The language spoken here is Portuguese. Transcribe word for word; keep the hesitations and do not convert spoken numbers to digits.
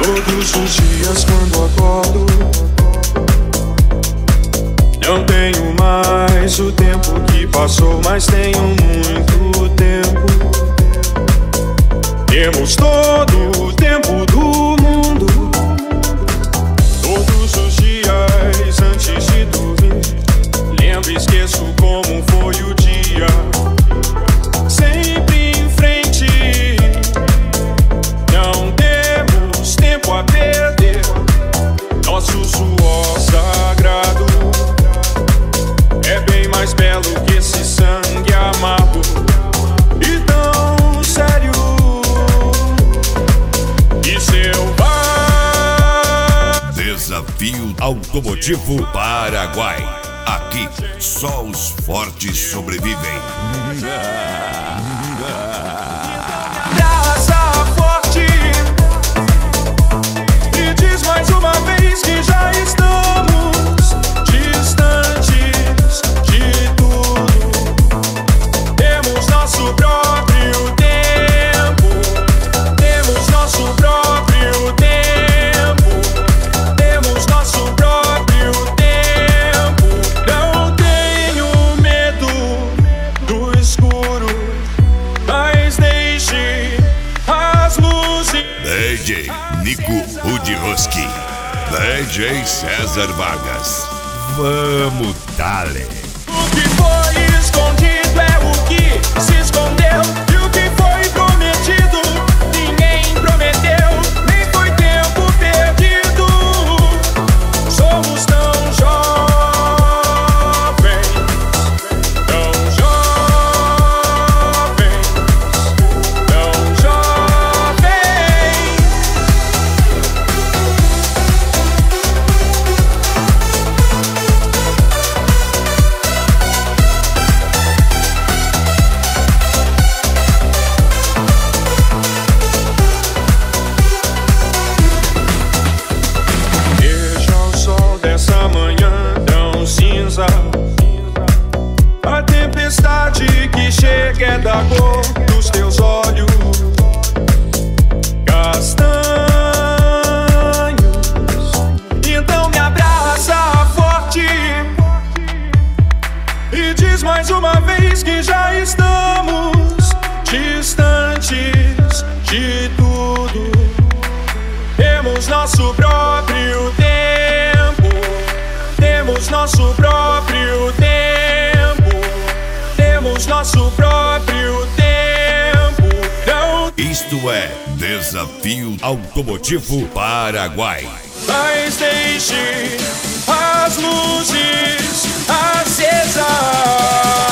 Todos os dias quando acordo, não tenho mais o tempo que passou, mas tenho muito tempo. Temos todo o tempo do mundo. Todos os dias antes de dormir, lembro e esqueço como foi o dia. Sempre em frente, não temos tempo a perder. Nosso suor sagrado é bem mais belo que esse sangue amargo e tão sério e selvagem. Desafio Automotivo Paraguai. Aqui só os fortes sobrevivem. Abraça forte e diz mais uma vez que já estamos distantes de tudo. Temos nosso próprio tempo, temos nosso próprio tempo, temos nosso próprio tempo. Não tenho medo do escuro, mas deixe as luzes. D J Nico Rudiroski, D J César Vargas. Vamos dale. O que foi escondido é o que se escondeu, e o que foi prometido ninguém prometeu, nem foi tempo perdido. Somos tão jovens, tão jovens, tão jovens. Veja o sol dessa manhã tão cinza, a tempestade que chega é da cor dos teus olhos castanhos. Então me abraça forte e diz mais uma vez que já estamos distantes de tudo. Temos nosso próprio tempo, temos nosso próprio tempo, temos nosso próprio tempo. Não, Isto é Desafio Automotivo Paraguai. mas deixe as luzes acesas.